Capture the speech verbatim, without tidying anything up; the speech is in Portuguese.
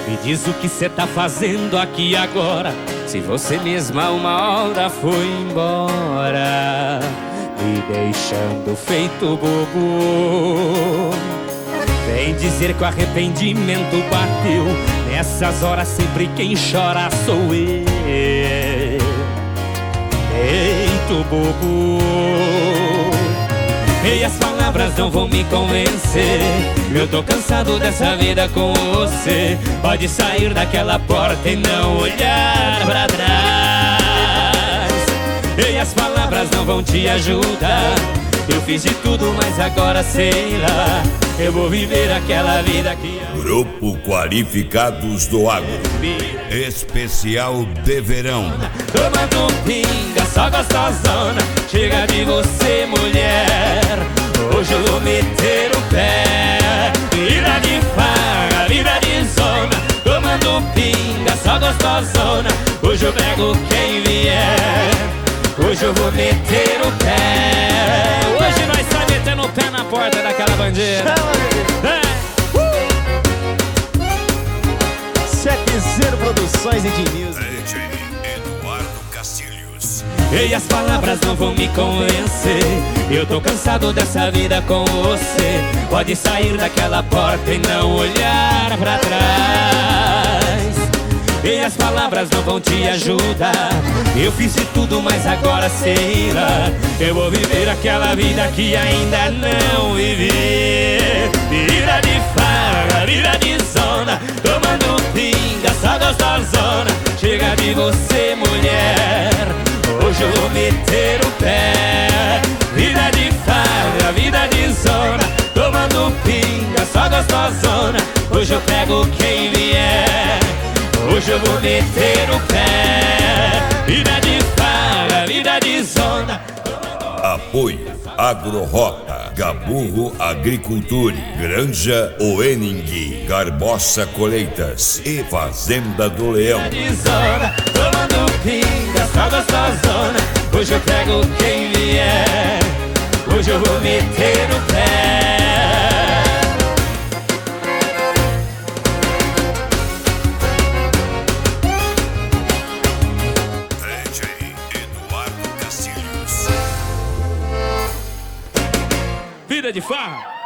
Me diz o que cê tá fazendo aqui agora, se você mesma uma hora foi embora, me deixando feito bobo. Vem dizer que o arrependimento bateu, nessas horas sempre quem chora sou eu, feito bobo. E as palavras não vão me convencer, eu tô cansado dessa vida com você. Pode sair daquela porta e não olhar pra trás. E as palavras não vão te ajudar, eu fiz de tudo, mas agora sei lá, eu vou viver aquela vida que... Grupo Qualificados do Agro, especial de verão. Tomando pinga, só gostosona, chega de você, mulher. Hoje eu vou meter o pé, vida de farra, vida de zona. Tomando pinga, só gostosona, hoje eu pego quem vier. Hoje eu vou meter o pé, hoje nós tá metendo o pé na porta daquela bandeira. É. Zero Produções e de Music. D J Eduardo Castilhos. E as palavras não vão me convencer, eu tô cansado dessa vida com você. Pode sair daquela porta e não olhar pra trás. E as palavras não vão te ajudar, eu fiz de tudo, mas agora sei lá, eu vou viver aquela vida que ainda não vivi. Vida de farra, vida de zona, tomando pinga, só gostosona. Chega de você, mulher, hoje eu vou meter o pé. Vida de farra, vida de zona, tomando pinga, só gostosona. Hoje eu pego quem vier, hoje eu vou meter o pé. Vida de farra, vida de zona. Apoio Agrorota, Gaburro Agriculture, Granja Oening, Garbosa Colheitas e Fazenda do Leão. Vida de zona, tomando pinga, só gostosona. Hoje eu pego quem vier, hoje eu vou meter o pé. D J Eduardo Castilhos. Vida de farra.